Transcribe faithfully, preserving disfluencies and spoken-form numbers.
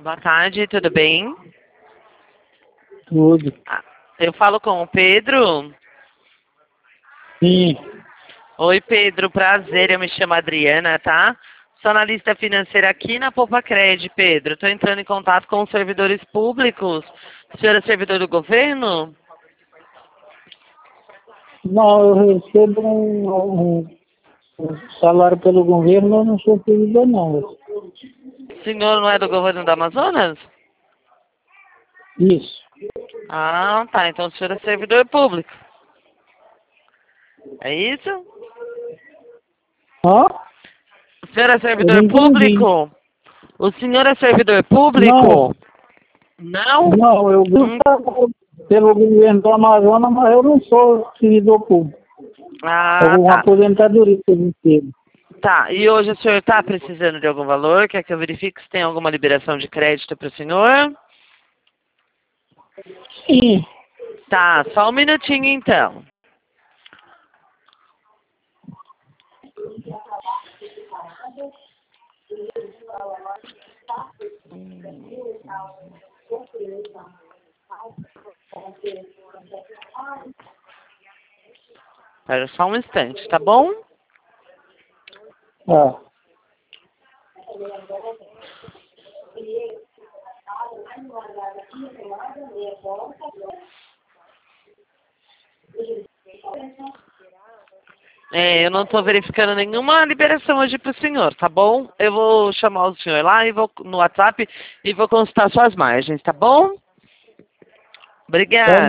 Boa tarde, tudo bem? Tudo. Ah, eu falo com o Pedro. Sim. Oi, Pedro, prazer, eu me chamo Adriana, tá? Sou analista financeira aqui na Poupa-Cred, Pedro. Estou entrando em contato com os servidores públicos. O senhor é servidor do governo? Não, eu recebo um, um- um salário pelo governo, eu não sou servidor, não. O senhor não é do governo do Amazonas? Isso. Ah, tá. Então o senhor é servidor público. É isso? Hã? O senhor é Eu não servidor entendi. público? O senhor é servidor Não, público? Não? não, eu ganho Hum, pelo governo do Amazonas, mas eu não sou servidor público. É Ah, uma tá. aposentadoria que eu recebo. Tá, e hoje o senhor está precisando de algum valor? Quer que eu verifique se tem alguma liberação de crédito para o senhor? Sim. Tá, só um minutinho então. Espera só um instante, tá bom? Ah. É, eu não estou verificando nenhuma liberação hoje para o senhor, tá bom? Eu vou chamar o senhor lá e vou no WhatsApp e vou consultar suas margens, tá bom? Obrigada.